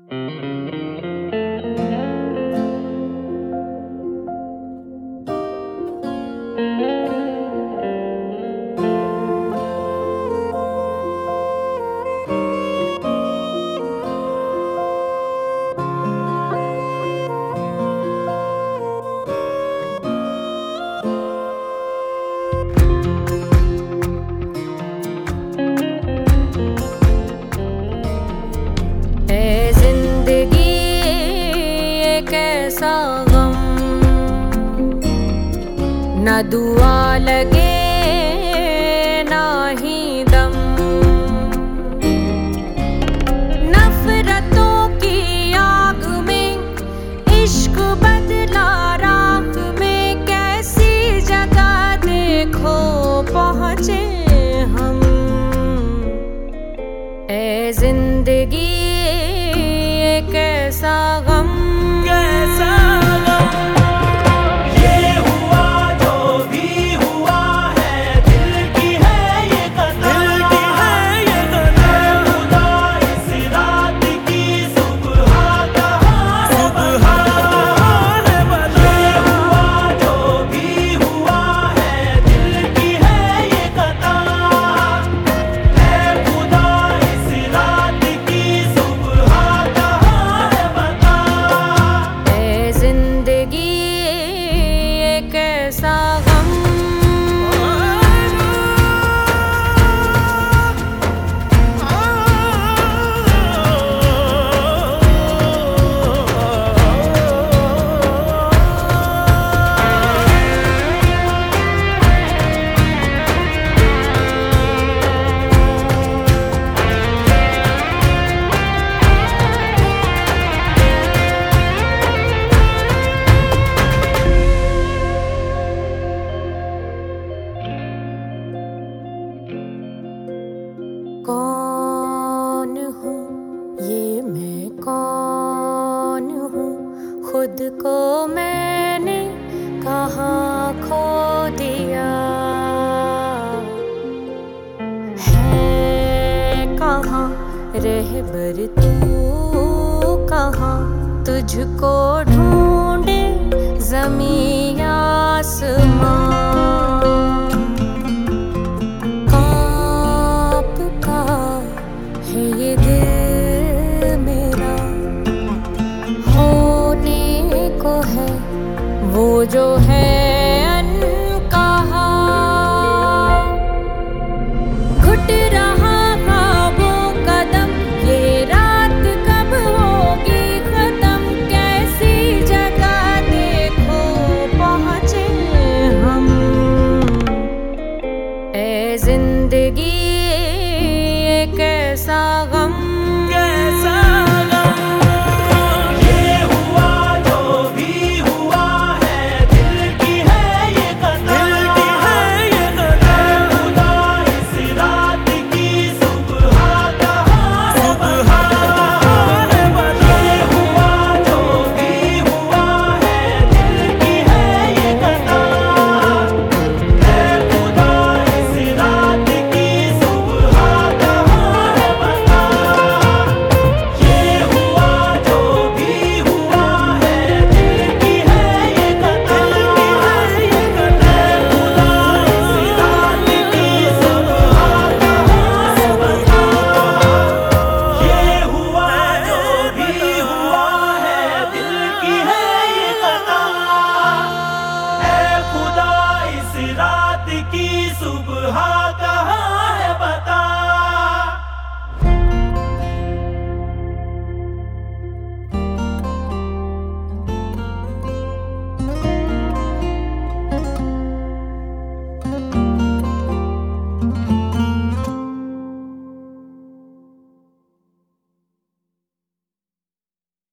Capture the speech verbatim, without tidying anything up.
कैसा गम, न दुआ लगे ना ही दम। नफरतों की आग में इश्क बदला राख में, कैसी जगह देखो पहुँचे हम। ए जिंदगी कैसा गम, कैसा गम, ये हुआ जो भी हुआ है, दिल की है ये कथा, दिल की है ये कथा। खुदा इस रात की सुबह कहाँ है बता, है बता। ये हुआ जो भी हुआ है, दिल की है ये कथा। है खुदा इस रात की सुबह कहाँ है बता। जिंदगी कैसा गम, कौन हूँ ये मैं कौन हूँ, खुद को मैंने कहाँ खो दिया। है कहाँ रहबर तू कहाँ, तुझको ढूंढे ज़मीं आसमां। है ये दिल मेरा, होने को है वो जो है अनकहा। घुट रहा ख्वाबों कदम, ये रात कब होगी खत्म। कैसी जगह देखो पहुँचे हम। ए जिंदगी कैसा गम, कैसा गम, ये हुआ जो भी हुआ है, दिल की है ये कथा, दिल की है ये कथा। खुदा इस रात की सुबह कहाँ है बता, है बता। ये हुआ जो भी हुआ है, दिल की है ये कथा। है खुदा इस रात की सुबह कहाँ है बता। ये हुआ जो भी हुआ है, दिल की है ये कथा, दिल की है ये कथा। खुदा इस रात की सुबह कहाँ है बता। ये हुआ जो भी हुआ है, दिल की है ये कथा। है खुदा इस रात की सुबह